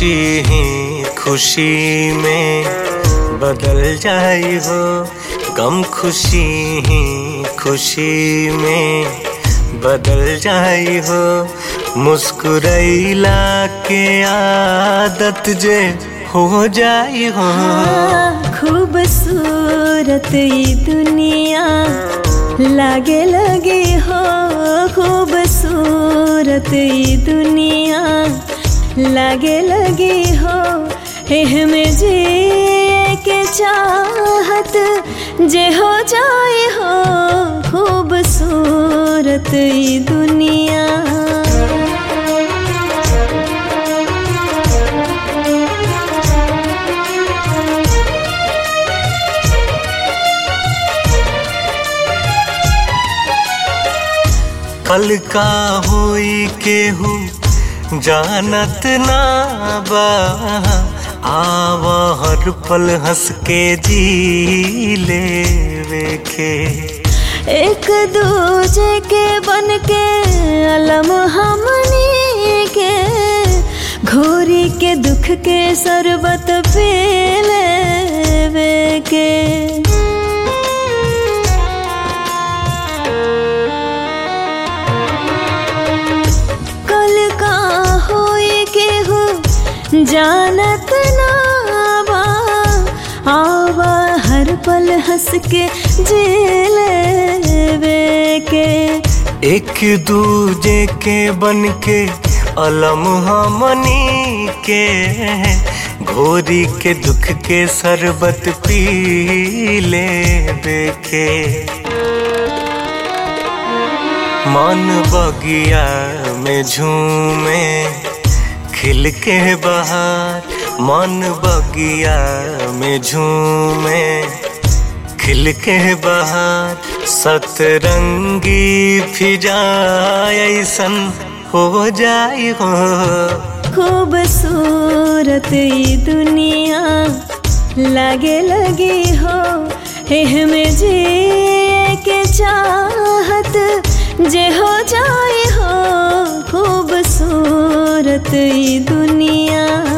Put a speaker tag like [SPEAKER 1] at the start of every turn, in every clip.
[SPEAKER 1] खुशी ही खुशी में बदल जाई हो, गम खुशी ही खुशी में बदल जाई हो। मुस्कुराइला के आदत जे हो जाई हो।
[SPEAKER 2] खूबसूरत ई दुनिया लागे लगे हो, खूबसूरत ई दुनिया लागे लगे हो। में जे के चाहत जे हो जाए हो, खूबसूरत ई दुनिया।
[SPEAKER 1] कल का होई केहू जानत ना बा, आवा हर पल हंस के जी लेवे के।
[SPEAKER 2] एक दूजे के बन के अलम हमनी के, घोरी के दुख के शरबत पी लेवे के। जानत ना बा, आवा हर पल हंस के जी लेवे के।
[SPEAKER 1] एक दूजे के बन के अलम हमनी के, घोरी के दुख के शरबत पी लेवे के। मन बगिया में झूमे खिल के बहार, मन बगिया में झूमे खिल के बहार। सतरंगी फिजा ऐसन हो जाई हो।
[SPEAKER 2] खूबसूरत ई दुनिया लागे लगी हो। में जे के चाहत जे हो जाए हो, खूबसूरत ई दुनिया।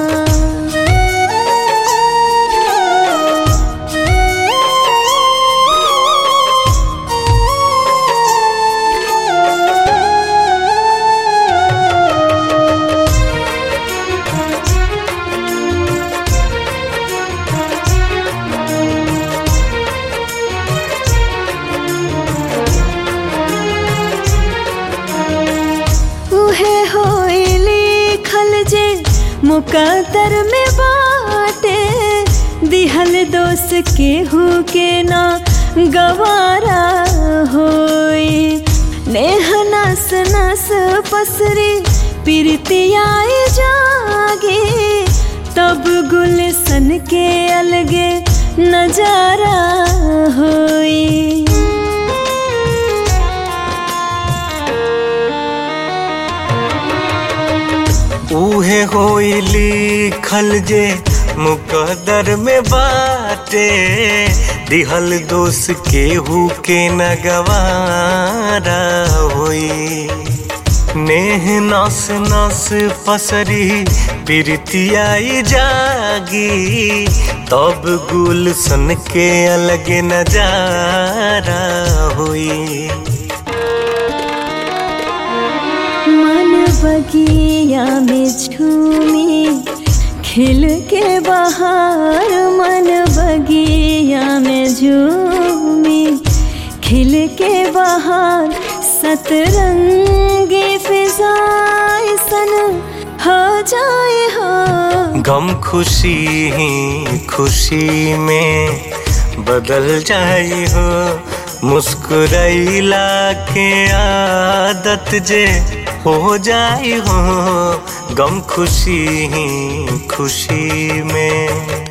[SPEAKER 2] मुकद्दर में बाटे दिहल दोस्त केहू के ना गवारा होई। नेह नस नस पसरी प्रीतियाए जागे, तब गुलशन के अलगे नजारा होई।
[SPEAKER 1] उहे होई लिखल जे मुकद्दर में बाटे, दिहल दोस्त केहू के न गवारा होई। नेह नस नस पसरी प्रीतियाई जागी, तब गुलशन के अलग नजारा होई।
[SPEAKER 2] बगिया में झूमी खिल के बहार, मन बगिया में झूमी खिल के बहार। सतरंगी फिजाएं सन हो जाए हो,
[SPEAKER 1] गम खुशी ही खुशी में बदल जाई हो। मुस्कुराइला के आदत जे हो जाई हो, गम खुशी ही खुशी में।